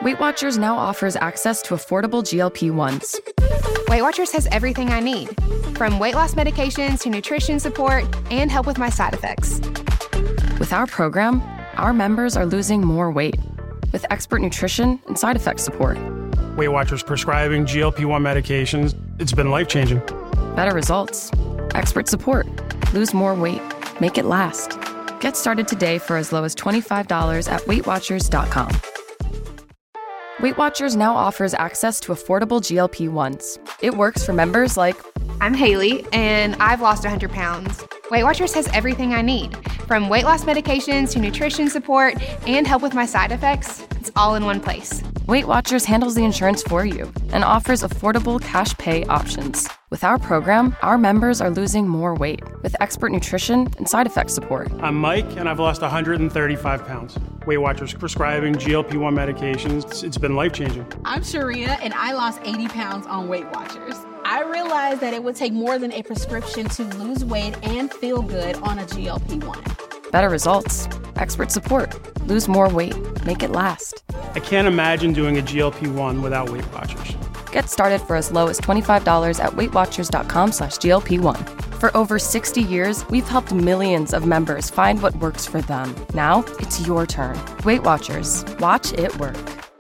Weight Watchers now offers access to affordable GLP-1s. Weight Watchers has everything I need, from weight loss medications to nutrition support and help with my side effects. With our program, our members are losing more weight with expert nutrition and side effect support. Weight Watchers prescribing GLP-1 medications, it's been life-changing. Better results, expert support, lose more weight, make it last. Get started today for as low as $25 at WeightWatchers.com. Weight Watchers now offers access to affordable GLP-1s. It works for members like... I'm Haley, and I've lost 100 pounds. Weight Watchers has everything I need, from weight loss medications to nutrition support and help with my side effects. It's all in one place. Weight Watchers handles the insurance for you and offers affordable cash pay options. With our program, our members are losing more weight with expert nutrition and side effect support. I'm Mike, and I've lost 135 pounds. Weight Watchers prescribing GLP-1 medications, it's been life-changing. I'm Sharia, and I lost 80 pounds on Weight Watchers. I realized that it would take more than a prescription to lose weight and feel good on a GLP-1. Better results, expert support, lose more weight, make it last. I can't imagine doing a GLP-1 without Weight Watchers. Get started for as low as $25 at WeightWatchers.com/GLP-1. For over 60 years, we've helped millions of members find what works for them. Now, it's your turn. Weight Watchers. Watch it work.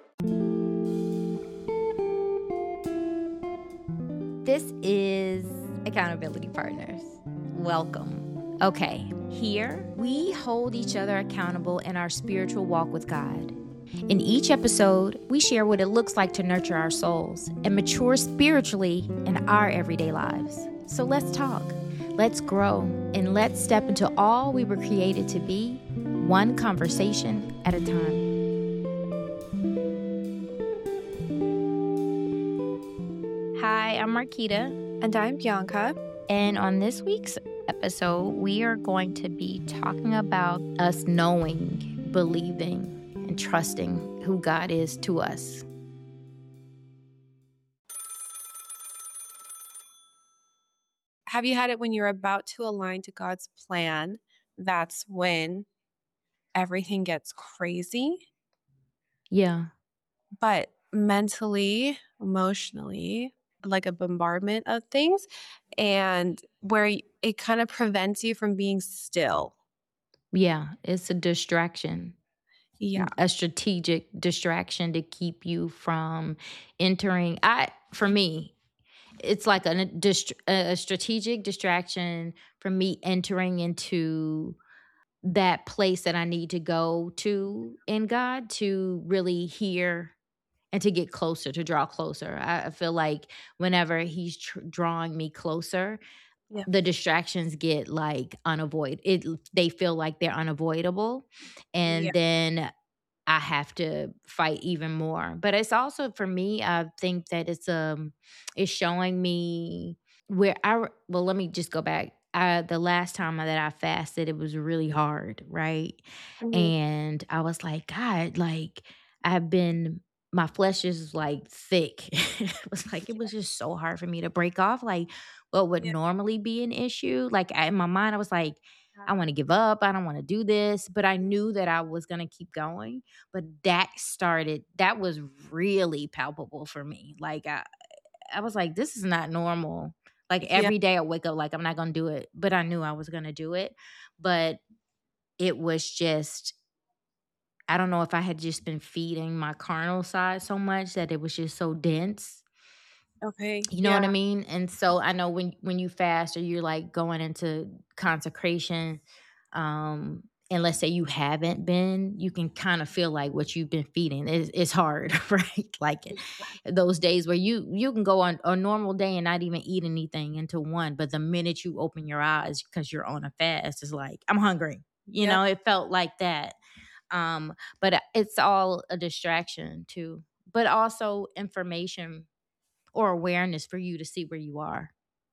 This is Accountability Partners. Welcome. Okay, here we hold each other accountable in our spiritual walk with God. In each episode, we share what it looks like to nurture our souls and mature spiritually in our everyday lives. So let's talk, let's grow, and let's step into all we were created to be, one conversation at a time. Hi, I'm Marquita. And I'm Bianca. And on this week's episode, we are going to be talking about us knowing, believing, and trusting who God is to us. Have you had it when you're about to align to God's plan? That's when everything gets crazy. Yeah. But mentally, emotionally, like a bombardment of things, and where it kind of prevents you from being still. Yeah, it's a distraction. Yeah. A strategic distraction to keep you from entering. For me, it's like a strategic distraction from me entering into that place that I need to go to in God to really hear and to get closer, to draw closer. I feel like whenever he's drawing me closer, the distractions get like they feel like they're unavoidable. And then I have to fight even more. But it's also, for me, I think that it's showing me let me just go back. The last time that I fasted, it was really hard, right? Mm-hmm. And I was like, God, like my flesh is like thick. It was just so hard for me to break off like what would normally be an issue. Like in my mind, I was like, I want to give up. I don't want to do this. But I knew that I was going to keep going. But that was really palpable for me. Like I was like, this is not normal. Like every day I wake up like I'm not going to do it. But I knew I was going to do it. But it was just, I don't know if I had just been feeding my carnal side so much that it was just so dense. Okay. You know what I mean? And so I know when you fast or you're like going into consecration, and let's say you haven't been, you can kind of feel like what you've been feeding is hard, right? Like those days where you can go on a normal day and not even eat anything until 1, but the minute you open your eyes because you're on a fast, it's like, I'm hungry. You know, it felt like that. But it's all a distraction too, but also information or awareness for you to see where you are.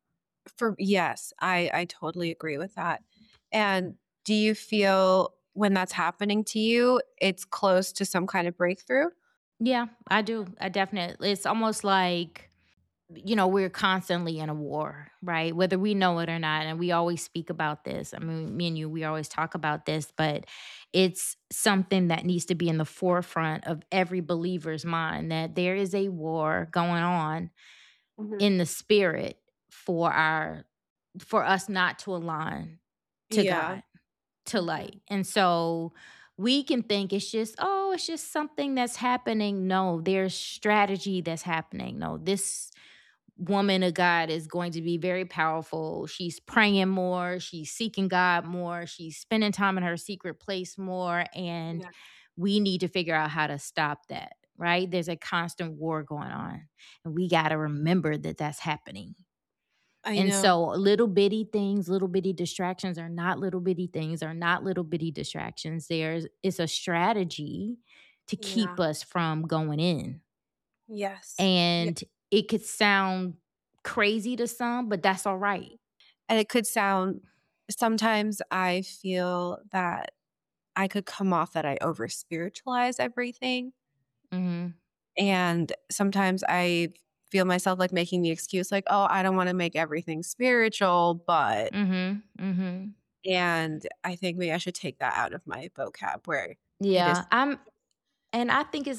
Yes, I totally agree with that. And do you feel when that's happening to you, it's close to some kind of breakthrough? Yeah, I do. I definitely, it's almost like we're constantly in a war, right? Whether we know it or not. And we always speak about this. I mean, me and you, we always talk about this, but it's something that needs to be in the forefront of every believer's mind, that there is a war going on in the spirit for us not to align to God, to light. And so we can think it's just something that's happening. No, there's strategy that's happening. No, this woman of God is going to be very powerful. She's praying more. She's seeking God more. She's spending time in her secret place more. And we need to figure out how to stop that, right? There's a constant war going on. And we got to remember that that's happening. And so little bitty things, little bitty distractions are not little bitty things, are not little bitty distractions. It's a strategy to keep us from going in. Yes. And it could sound crazy to some, but that's all right. And it could sound, sometimes I feel that I could come off that I over spiritualize everything. And sometimes I feel myself like making the excuse like, oh, I don't want to make everything spiritual, but and I think maybe I should take that out of my vocab where and I think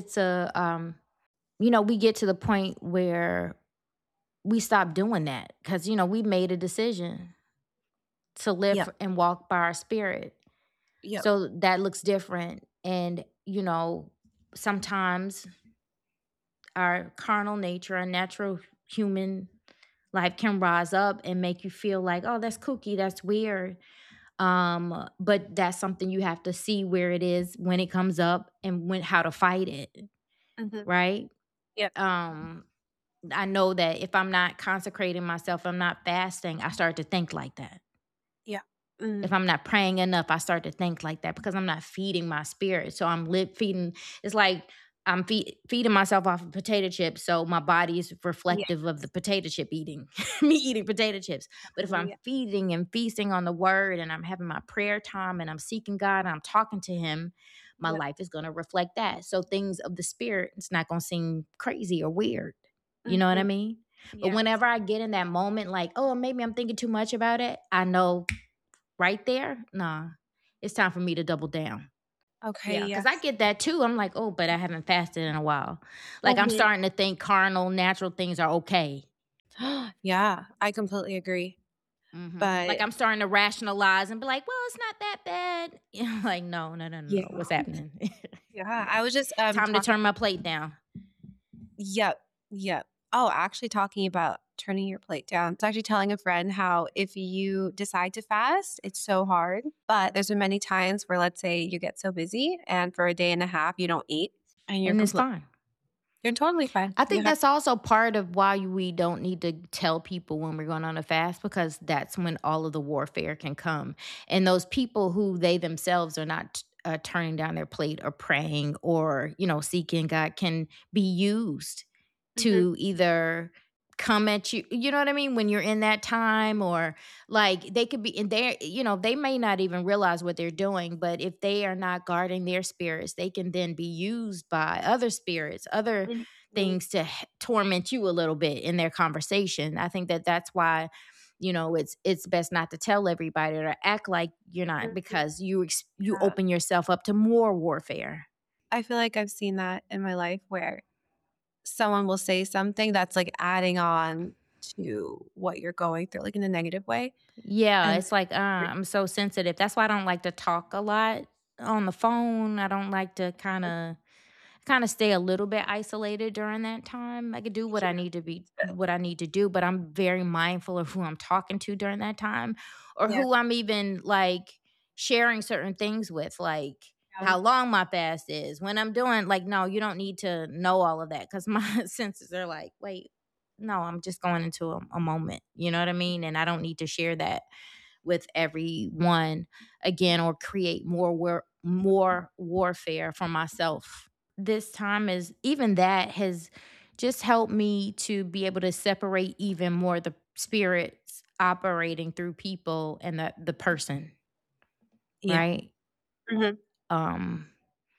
we get to the point where we stop doing that because we made a decision to live and walk by our spirit. So that looks different. And sometimes our carnal nature, our natural human life can rise up and make you feel like, oh, that's kooky, that's weird. But that's something you have to see where it is when it comes up and how to fight it. Right? Yep. I know that if I'm not consecrating myself, I'm not fasting, I start to think like that. If I'm not praying enough, I start to think like that because I'm not feeding my spirit. So I'm feeding. It's like I'm feeding myself off of potato chips, so my body is reflective of the potato chip eating, me eating potato chips. But if I'm feeding and feasting on the word and I'm having my prayer time and I'm seeking God and I'm talking to him, my life is going to reflect that. So things of the spirit, it's not going to seem crazy or weird. You know what I mean? But whenever I get in that moment, like, oh, maybe I'm thinking too much about it, I know right there, nah, it's time for me to double down. Okay. Because I get that too. I'm like, oh, but I haven't fasted in a while. Like I'm starting to think carnal, natural things are okay. Yeah, I completely agree. But like I'm starting to rationalize and be like, well, it's not that bad. Like, no. What's happening? I was just time to turn my plate down. Yep. Oh, actually talking about turning your plate down. I was actually telling a friend how if you decide to fast, it's so hard. But there's been many times where, let's say you get so busy and for a day and a half you don't eat and it's fine. You're totally fine. I think that's also part of why we don't need to tell people when we're going on a fast, because that's when all of the warfare can come. And those people who they themselves are not turning down their plate or praying or, seeking God can be used to either come at you, you know what I mean, when you're in that time, or like they could be in there, they may not even realize what they're doing, but if they are not guarding their spirits, they can then be used by other spirits, other things to torment you a little bit in their conversation. I think that's why, it's best not to tell everybody or act like you're not, because you open yourself up to more warfare. I feel like I've seen that in my life where someone will say something that's like adding on to what you're going through, like in a negative way. Yeah, it's like I'm so sensitive. That's why I don't like to talk a lot on the phone. I don't like to kind of stay a little bit isolated during that time. I could do what I need to do, but I'm very mindful of who I'm talking to during that time, or who I'm even like sharing certain things with, like how long my fast is, when I'm doing, like, no, you don't need to know all of that, because my senses are like, wait, no, I'm just going into a moment, you know what I mean? And I don't need to share that with everyone again, or create more warfare for myself. This time has just helped me to be able to separate even more the spirits operating through people and the person, right?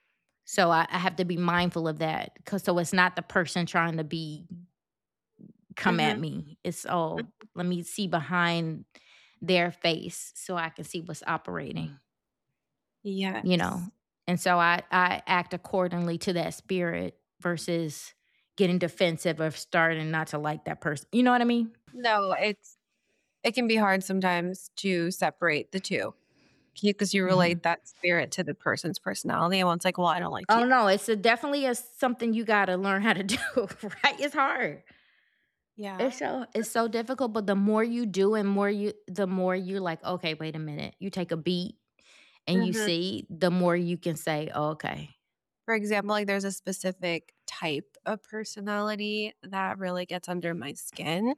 So I have to be mindful of that, so it's not the person trying to be come at me. It's, let me see behind their face so I can see what's operating, Yes. you know? And so I act accordingly to that spirit versus getting defensive or starting not to like that person. You know what I mean? No, it can be hard sometimes to separate the two because you relate that spirit to the person's personality. And one's like, well, I don't like Oh you. no, it's definitely something you got to learn how to do, right? It's hard. Yeah. It's so difficult, but the more you do and the more you're like, okay, wait a minute. You take a beat and you see, the more you can say, oh, okay. For example, like there's a specific type of personality that really gets under my skin.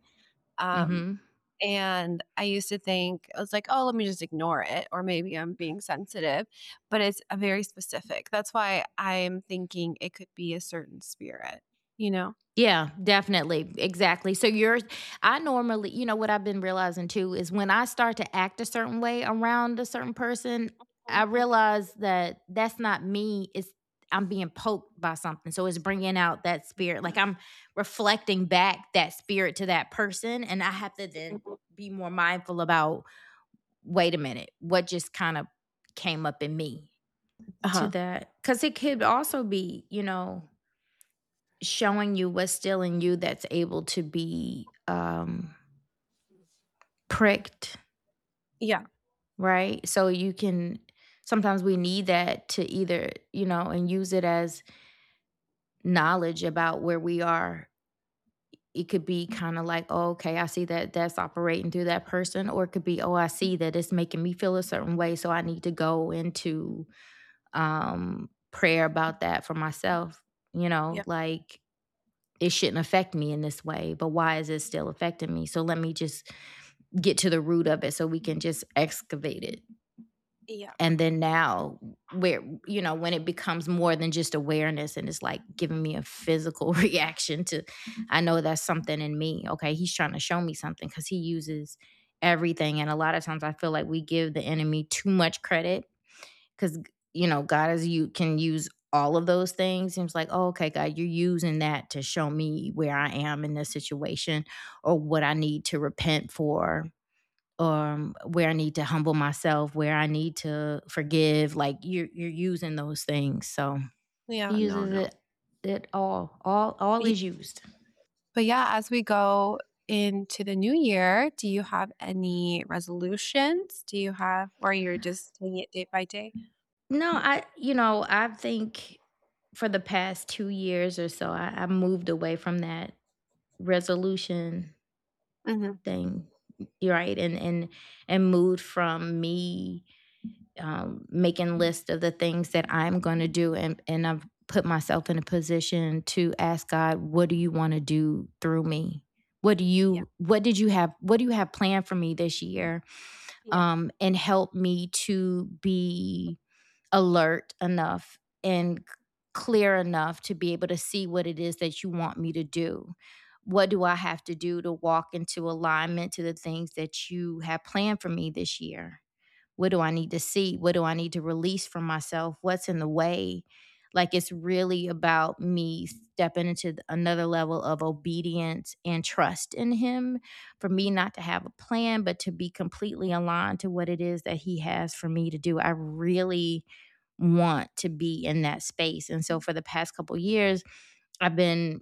And I used to think, I was like, oh, let me just ignore it. Or maybe I'm being sensitive, but it's a very specific. That's why I'm thinking it could be a certain spirit, you know? Yeah, definitely. Exactly. So I normally, what I've been realizing too is when I start to act a certain way around a certain person, I realize that that's not me. I'm being poked by something. So it's bringing out that spirit. Like I'm reflecting back that spirit to that person. And I have to then be more mindful about, wait a minute, what just kind of came up in me to that? Because it could also be, showing you what's still in you that's able to be pricked. Yeah. Right? So sometimes we need that to either, and use it as knowledge about where we are. It could be kind of like, oh, okay, I see that that's operating through that person. Or it could be, oh, I see that it's making me feel a certain way. So I need to go into prayer about that for myself. Like it shouldn't affect me in this way, but why is it still affecting me? So let me just get to the root of it so we can just excavate it. Yeah. And then now when it becomes more than just awareness and it's like giving me a physical reaction to, I know that's something in me. Okay, he's trying to show me something because he uses everything. And a lot of times I feel like we give the enemy too much credit because, God can use all of those things. And it's like, oh, okay, God, you're using that to show me where I am in this situation or what I need to repent for, where I need to humble myself, where I need to forgive. Like you're using those things. So Yeah, he uses it all is used. But yeah, as we go into the new year, do you have any resolutions? Or you're just taking it day by day? No, I think for the past 2 years or so, I moved away from that resolution thing, right? And moved from me making lists of the things that I'm going to do, and I've put myself in a position to ask God, what do you want to do through me? What do you have planned for me this year? And help me to be alert enough and clear enough to be able to see what it is that you want me to do. What do I have to do to walk into alignment to the things that you have planned for me this year? What do I need to see? What do I need to release from myself? What's in the way? Like it's really about me stepping into another level of obedience and trust in him, for me not to have a plan, but to be completely aligned to what it is that he has for me to do. I really want to be in that space. And so for the past couple years, I've been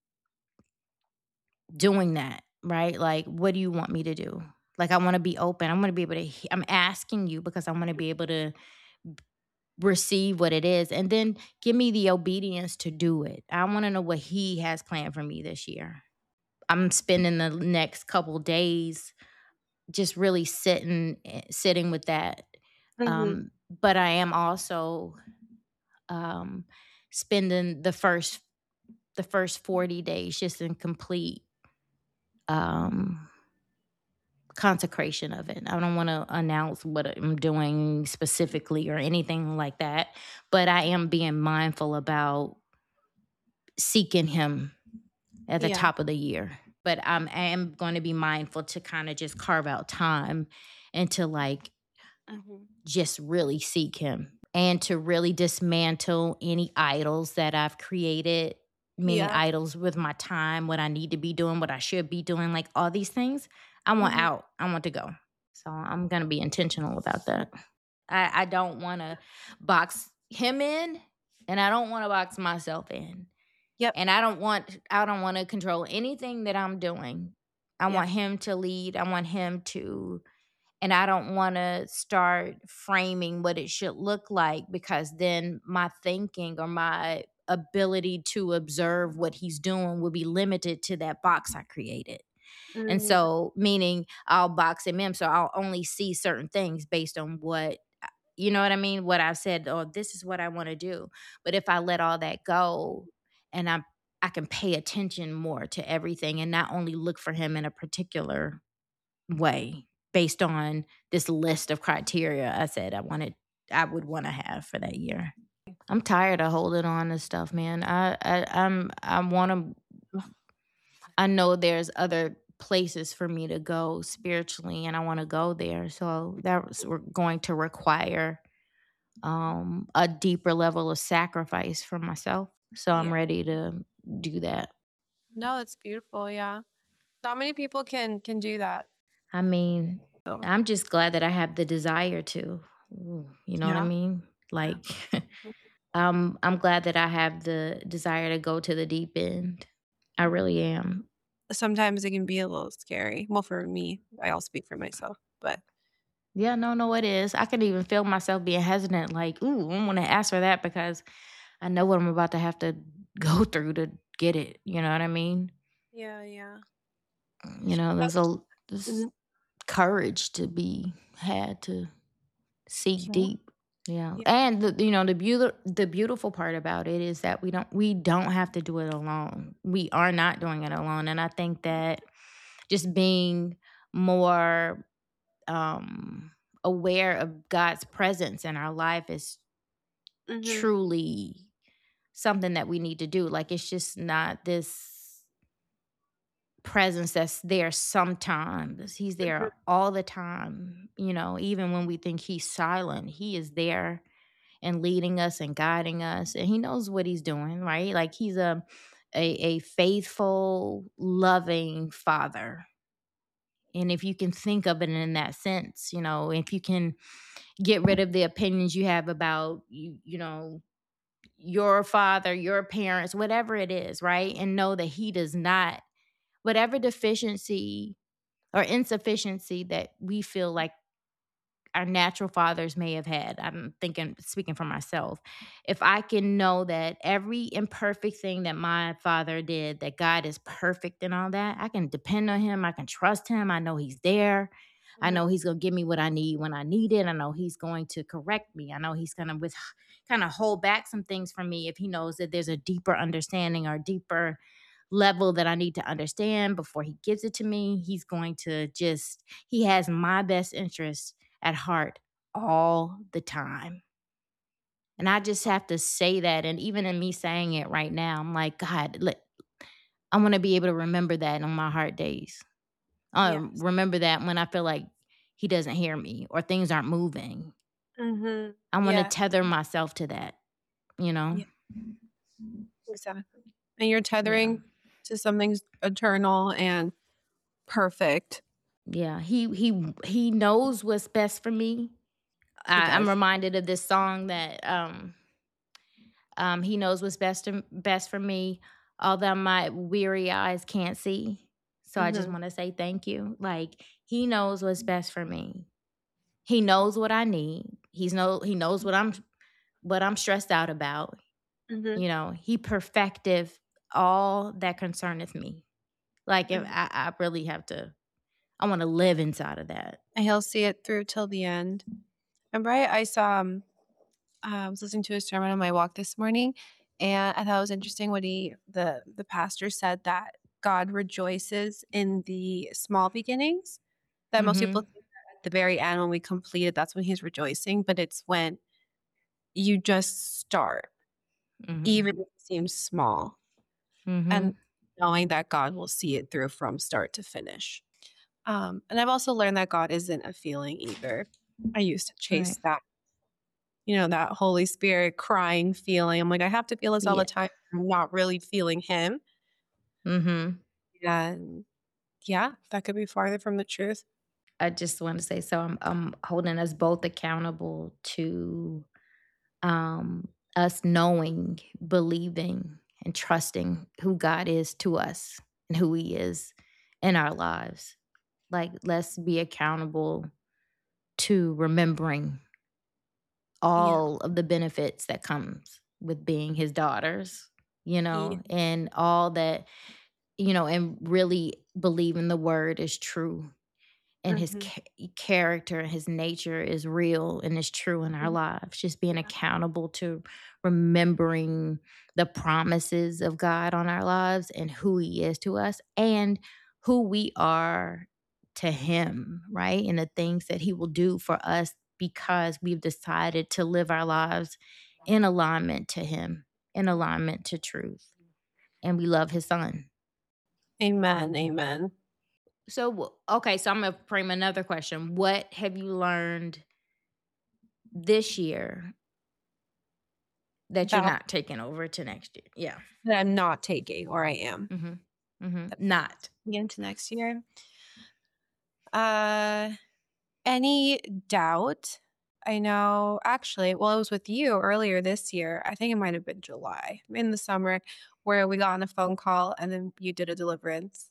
doing that, right? Like, what do you want me to do? Like, I want to be open. I want to be able to, I'm asking you because I want to be able to receive what it is and then give me the obedience to do it. I want to know what he has planned for me this year. I'm spending the next couple days just really sitting with that. But I am also spending the first 40 days just in complete consecration of it. I don't want to announce what I'm doing specifically or anything like that, but I am being mindful about seeking him at the top of the year. But I am going to be mindful to kind of just carve out time and to like just really seek him and to really dismantle any idols that I've created meaning idols with my time, what I need to be doing, what I should be doing, like all these things. I want out. I want to go. So I'm going to be intentional about that. I don't want to box him in, and I don't want to box myself in. Yep. And I don't want to control anything that I'm doing. I want him to lead. I want him to, and I don't want to start framing what it should look like, because then my thinking or my ability to observe what he's doing will be limited to that box I created. And so, meaning I'll box him in, so I'll only see certain things based on what, you know what I mean? What I've said, oh, this is what I want to do. But if I let all that go, and I can pay attention more to everything and not only look for him in a particular way based on this list of criteria I said I would want to have for that year. I'm tired of holding on to stuff, man. I know there's other places for me to go spiritually, and I want to go there. So that's going to require a deeper level of sacrifice for myself. So I'm ready to do that. No, it's beautiful. Yeah. Not many people can do that. I mean, I'm just glad that I have the desire to, you know what I mean? Like, I'm glad that I have the desire to go to the deep end. I really am. Sometimes it can be a little scary. Well, for me, I'll speak for myself, but. Yeah, no, it is. I can even feel myself being hesitant, like, ooh, I want to ask for that because I know what I'm about to have to go through to get it. You know what I mean? Yeah. You know, there's courage to be had to seek deep. Yeah. And the beautiful part about it is that we don't have to do it alone. We are not doing it alone. And I think that just being more aware of God's presence in our life is truly something that we need to do. Like, it's just not this presence that's there sometimes. He's there all the time. You know, even when we think he's silent, he is there and leading us and guiding us, and he knows what he's doing, right? Like, he's a faithful, loving father. And if you can think of it in that sense, you know, if you can get rid of the opinions you have about, you know, your father, your parents, whatever it is, right? And know that he does not, whatever deficiency or insufficiency that we feel like our natural fathers may have had, speaking for myself, if I can know that every imperfect thing that my father did, that God is perfect and all that, I can depend on him. I can trust him. I know he's there. I know he's going to give me what I need when I need it. I know he's going to correct me. I know he's going to kind of hold back some things from me if he knows that there's a deeper understanding or deeper level that I need to understand before he gives it to me. He's going to he has my best interest at heart all the time. And I just have to say that. And even in me saying it right now, I'm like, God, I want to be able to remember that on my hard days. Remember that when I feel like he doesn't hear me or things aren't moving. I want to tether myself to that, you know? Yeah. Exactly. And you're tethering to something eternal and perfect. Yeah, he knows what's best for me. I'm reminded of this song that he knows what's best for me, although my weary eyes can't see. So I just want to say thank you. Like, he knows what's best for me. He knows what I need. He knows what I'm stressed out about. You know, he perfecteth all that concerneth me. Like, if I really have to, I want to live inside of that. And he'll see it through till the end. Remember, I saw, I was listening to a sermon on my walk this morning, and I thought it was interesting what the pastor said, that God rejoices in the small beginnings. That most people think that at the very end, when we complete it, that's when he's rejoicing. But it's when you just start, even if it seems small, and knowing that God will see it through from start to finish. And I've also learned that God isn't a feeling either. I used to chase that that Holy Spirit crying feeling. I'm like, I have to feel this all the Yeah. time. I'm not really feeling him. Mm-hmm. And yeah, that could be farther from the truth. I just want to say, so I'm holding us both accountable to us knowing, believing, and trusting who God is to us and who He is in our lives. Like, let's be accountable to remembering all of the benefits that comes with being His daughters, and all that, and really believing the word is true. And His character and His nature is real and is true in our lives. Just being accountable to remembering the promises of God on our lives and who He is to us and who we are to Him, right? And the things that He will do for us because we've decided to live our lives in alignment to Him, in alignment to truth. And we love His Son. Amen. Amen. So, okay, so I'm going to frame another question. What have you learned this year that you're not taking over to next year? Yeah. That I'm not taking, or I am. Mm-hmm. Mm-hmm. Not. Into next year. Any doubt? I know, actually, it was with you earlier this year. I think it might have been July, in the summer, where we got on a phone call and then you did a deliverance.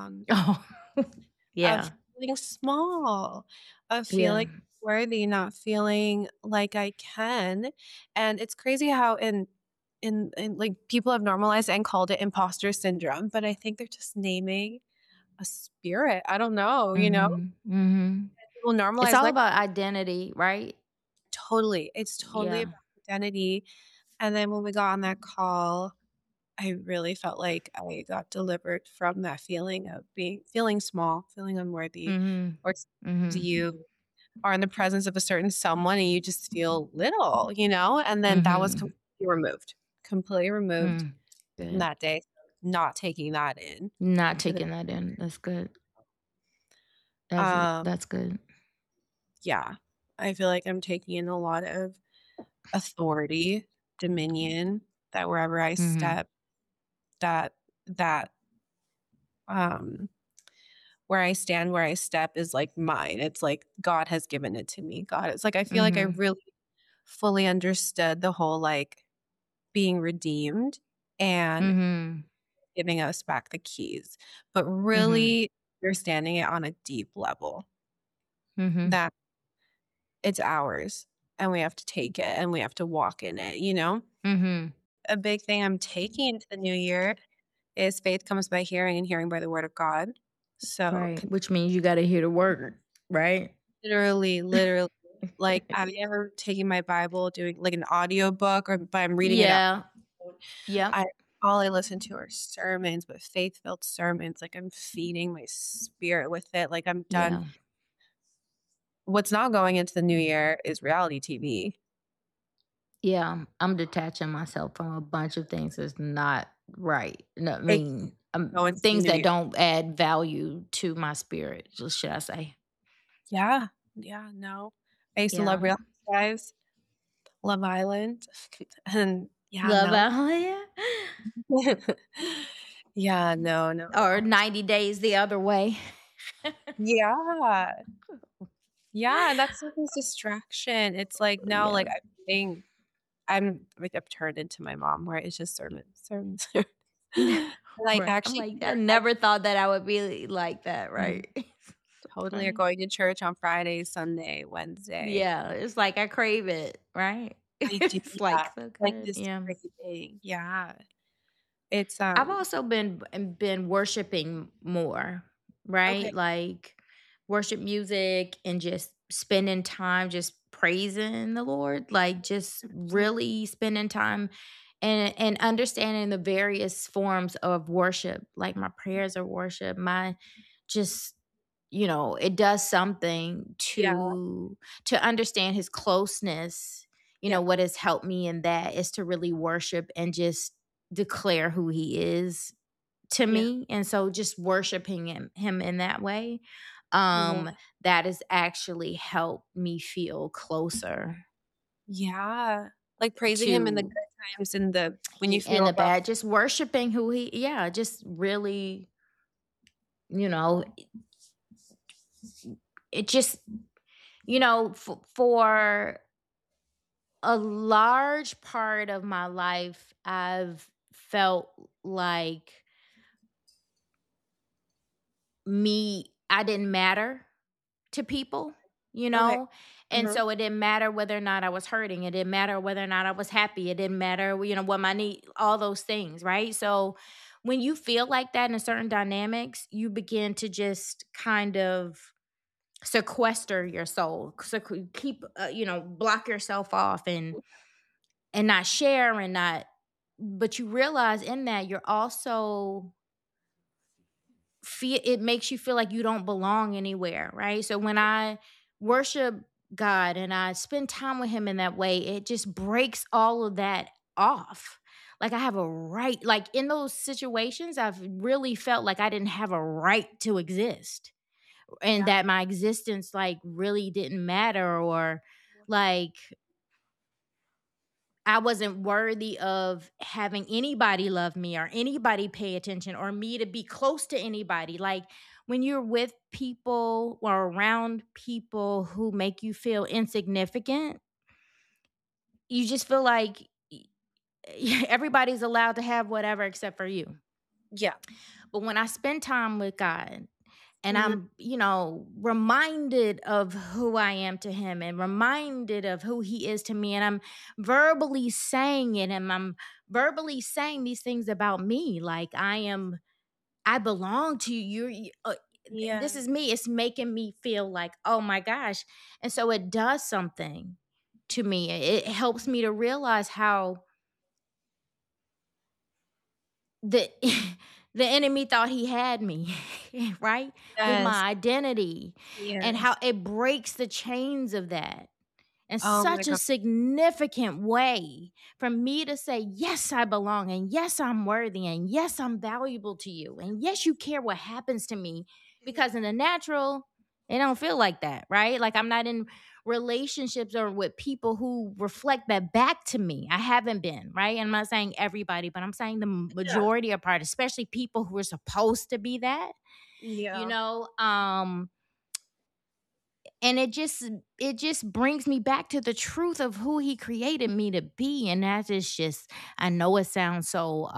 Yeah. Of feeling small, of feeling worthy, not feeling like I can. And it's crazy how in like people have normalized and called it imposter syndrome, but I think they're just naming a spirit. I don't know, Mm-hmm. People normalize. It's all about identity, right? Totally. It's totally about identity. And then when we got on that call, I really felt like I got delivered from that feeling of feeling small, feeling unworthy, or you are in the presence of a certain someone and you just feel little, and then that was completely removed from that day. Not taking that in. That's good. That's good. Yeah. I feel like I'm taking in a lot of authority, dominion, that wherever I step, that where I stand, where I step is like mine. It's like God has given it to me. It's like I feel like I really fully understood the whole like being redeemed and giving us back the keys, but really understanding it on a deep level that it's ours and we have to take it and we have to walk in it, A big thing I'm taking into the new year is faith comes by hearing and hearing by the word of God. So, which means you got to hear the word, right? Literally. Like I've never taken my Bible, doing like an audio book, but I'm reading it out. Yeah. All I listen to are sermons, but faith-filled sermons. Like I'm feeding my spirit with it. Like I'm done. Yeah. What's not going into the new year is reality TV. Yeah, I'm detaching myself from a bunch of things that's not right. No, I mean, things that don't add value to my spirit, should I say. Yeah. No. I used to love Real Housewives, Love Island, and Love Island. Yeah, no. Or 90 Days the Other Way. Yeah, that's like this distraction. It's like now, like I'm like I've turned into my mom, where it's just sermons. Like actually, I never thought that I would be like that, right? Totally. You're going to church on Friday, Sunday, Wednesday. Yeah, it's like I crave it, right? It's like so good. Like this craving. Yeah. It's I've also been worshiping more, right? Okay. Like worship music and just spending time just praising the Lord, like just really spending time and understanding the various forms of worship. Like my prayers are worship, my just it does something to understand His closeness. What has helped me in that is to really worship and just declare who He is to me. And so just worshiping him in that way, that has actually helped me feel closer Yeah. Like praising him in the good times and when you feel in the bad, just worshiping who just really, it just, for a large part of my life, I've felt like I didn't matter to people, Okay. and so it didn't matter whether or not I was hurting. It didn't matter whether or not I was happy. It didn't matter, what my need, all those things, right? So when you feel like that in certain dynamics, you begin to just kind of sequester your soul, keep, block yourself off and not share and not, but you realize in that you're also it makes you feel like you don't belong anywhere, right? So when I worship God and I spend time with him in that way, it just breaks all of that off. Like I have a right, like in those situations, I've really felt like I didn't have a right to exist and that my existence like really didn't matter, or like I wasn't worthy of having anybody love me or anybody pay attention or me to be close to anybody. Like when you're with people or around people who make you feel insignificant, you just feel like everybody's allowed to have whatever except for you. Yeah. But when I spend time with God, and I'm, reminded of who I am to him and reminded of who he is to me. And I'm verbally saying it, and I'm verbally saying these things about me. Like I belong to you. This is me. It's making me feel like, oh my gosh. And so it does something to me. It helps me to realize how the enemy thought he had me, right? Yes. With my identity, and how it breaks the chains of that in such a significant way for me to say, yes, I belong, and yes, I'm worthy, and yes, I'm valuable to you, and yes, you care what happens to me, because in the natural, it don't feel like that, right? Like I'm not in relationships or with people who reflect that back to me. I haven't been, right? And I'm not saying everybody, but I'm saying the majority of part, especially people who are supposed to be that, and it just brings me back to the truth of who he created me to be. And that is just, I know it sounds so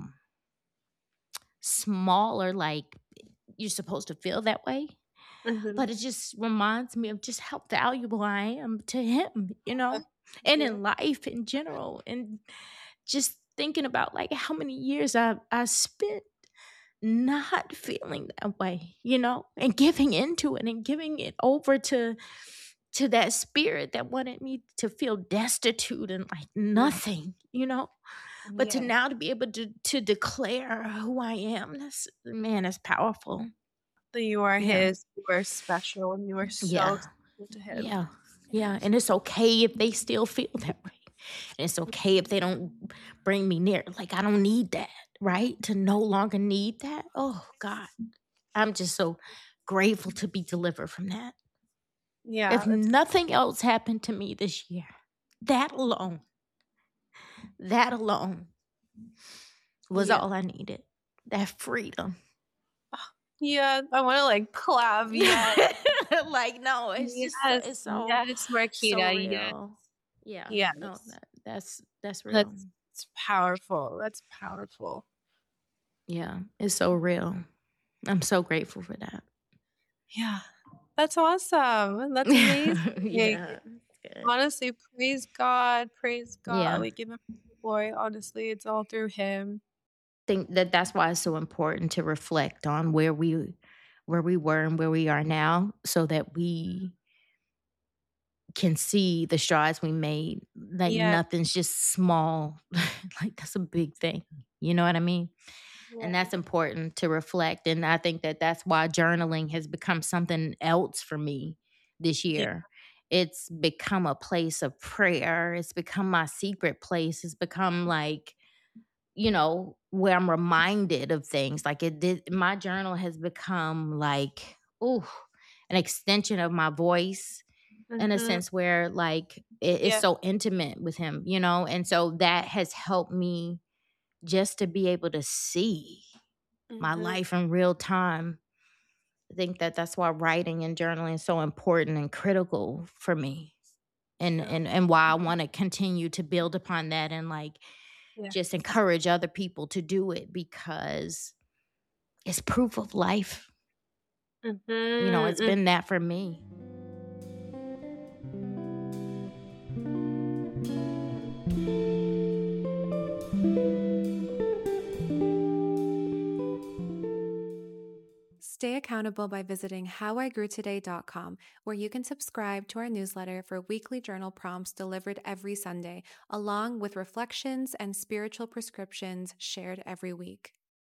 small, or like you're supposed to feel that way. But it just reminds me of just how valuable I am to him, and in life in general. And just thinking about like how many years I spent not feeling that way, and giving into it and giving it over to that spirit that wanted me to feel destitute and like nothing, but to now to be able to declare who I am, that's powerful. That you are his, you are special, and you are so special to him. Yeah. And it's okay if they still feel that way. And it's okay if they don't bring me near. Like I don't need that, right? To no longer need that. Oh God. I'm just so grateful to be delivered from that. Yeah. If nothing else happened to me this year, that alone was all I needed. That freedom. Yeah, I want to like clap. Yeah, like no, it's just it's so Marquita. So real. Yeah. No, that's real. That's powerful. That's powerful. Yeah, it's so real. I'm so grateful for that. Yeah, that's awesome. That's amazing. Honestly, praise God. Praise God. Yeah. We give him glory. Honestly, it's all through him. Think that's why it's so important to reflect on where we were and where we are now, so that we can see the strides we made. Like nothing's just small. Like that's a big thing. You know what I mean? Yeah. And that's important to reflect. And I think that's why journaling has become something else for me this year. Yeah. It's become a place of prayer. It's become my secret place. It's become like, where I'm reminded of things. Like my journal has become like, an extension of my voice, in a sense where like it's so intimate with him, you know? And so that has helped me just to be able to see my life in real time. I think that that's why writing and journaling is so important and critical for me. And why I want to continue to build upon that and like just encourage other people to do it, because it's proof of life. You know, it's been that for me. Stay accountable by visiting howigrewtoday.com, where you can subscribe to our newsletter for weekly journal prompts delivered every Sunday, along with reflections and spiritual prescriptions shared every week.